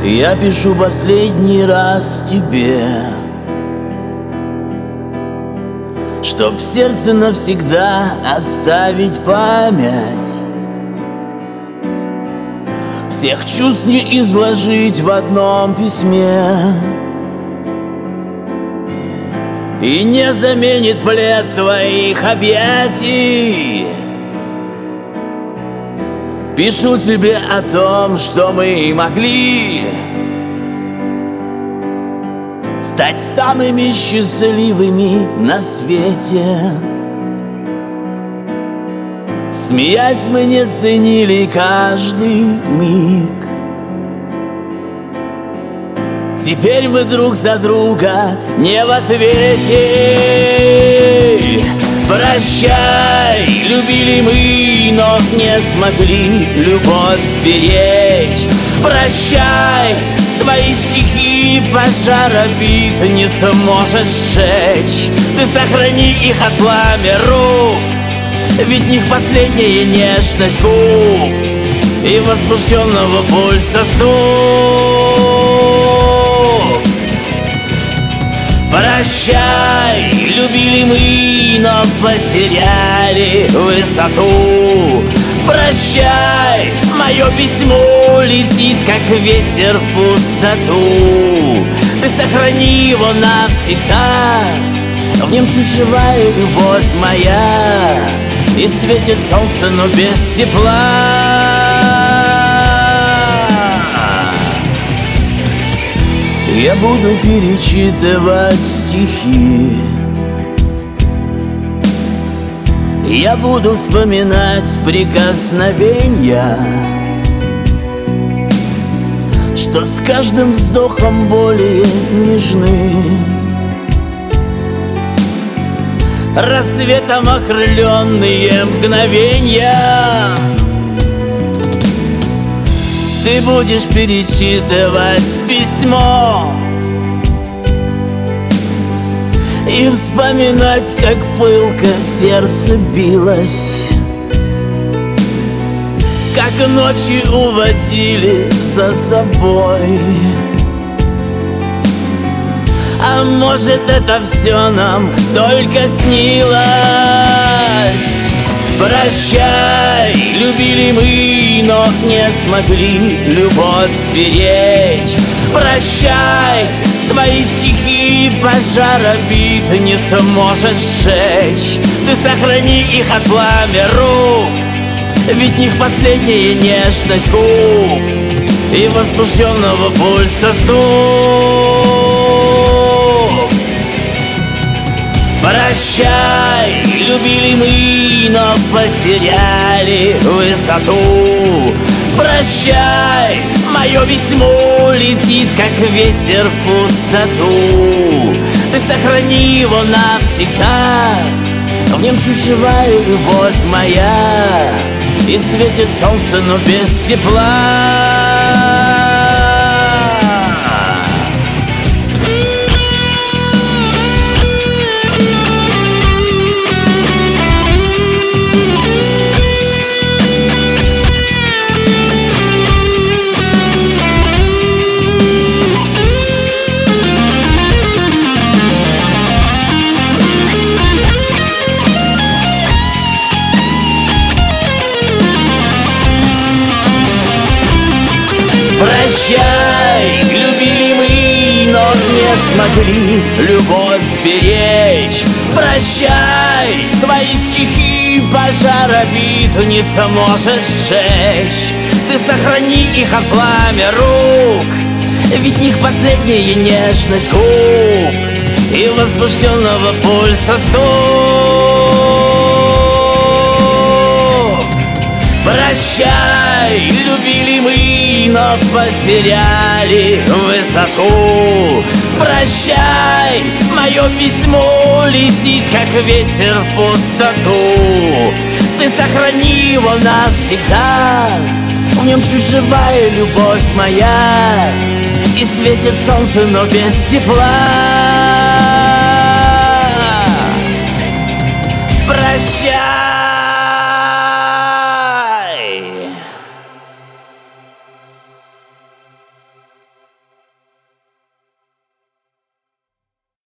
Я пишу последний раз тебе, чтоб в сердце навсегда оставить память. Всех чувств не изложить в одном письме, и не заменит плед твоих объятий. Пишу тебе о том, что мы могли стать самыми счастливыми на свете. Смеясь, мы не ценили каждый миг. Теперь мы друг за друга не в ответе. Прощай, любили мы, но не смогли любовь сберечь. Прощай, твои стихи пожар обид не сможешь сжечь. Ты сохрани их от пламя рук, ведь в них последняя нежность губ и возбужденного пульса стук. Прощай, любили мы, но потеряли высоту. Прощай, мое письмо летит, как ветер в пустоту. Ты сохрани его навсегда, в нем чуть живая любовь моя, и светит солнце, но без тепла. Я буду перечитывать стихи, я буду вспоминать прикосновения, что с каждым вздохом более нежны. Рассветом окрыленные мгновения ты будешь перечитывать письмо и вспоминать, как пылко сердце билось, как ночи уводили за собой. А может, это все нам только снилось? Прощай, любили мы, но не смогли любовь сберечь. Прощай, твои стихи пожар обид не сможешь сжечь. Ты сохрани их от пламя рук, ведь в них последняя нежность губ и возбужденного пульса стук. Прощай, любили мы, но потеряли высоту. Прощай, мое письмо летит, как ветер в пустоту. Ты сохрани его навсегда, в нем чуть живая любовь моя, и светит солнце, но без тепла. Прощай, любили мы, но не смогли любовь сберечь. Прощай, твои стихи пожар обид не сможешь сжечь. Ты сохрани их от пламя рук, ведь в них последняя нежность губ и возбужденного пульса стук. Прощай, любили мы, но потеряли высоту. Прощай, мое письмо летит, как ветер в пустоту. Ты сохрани его навсегда, в нем чуть живая любовь моя, и светит солнце, но без тепла. Прощай.